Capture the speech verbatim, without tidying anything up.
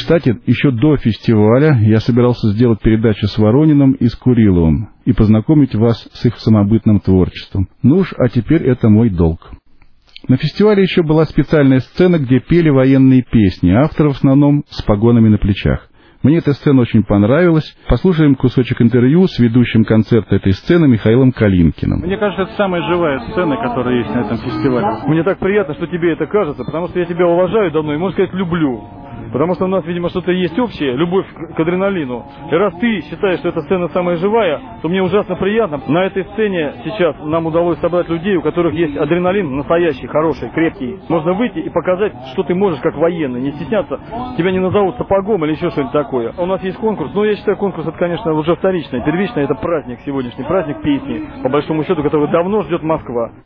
Кстати, еще до фестиваля я собирался сделать передачу с Ворониным и с Куриловым и познакомить вас с их самобытным творчеством. Ну уж, а теперь это мой долг. На фестивале еще была специальная сцена, где пели военные песни, авторы в основном с погонами на плечах. Мне эта сцена очень понравилась. Послушаем кусочек интервью с ведущим концерта этой сцены Михаилом Калинкиным. Мне кажется, это самая живая сцена, которая есть на этом фестивале. Мне так приятно, что тебе это кажется, потому что я тебя уважаю давно и, можно сказать, люблю. Потому что у нас, видимо, что-то есть общее, любовь к адреналину. И раз ты считаешь, что эта сцена самая живая, то мне ужасно приятно. На этой сцене сейчас нам удалось собрать людей, у которых есть адреналин настоящий, хороший, крепкий. Можно выйти и показать, что ты можешь как военный. Не стесняться, тебя не назовут сапогом или еще что-нибудь такое. У нас есть конкурс, но я считаю, конкурс это, конечно, уже вторичный. Первичный это праздник сегодняшний, праздник песни, по большому счету, который давно ждет Москва.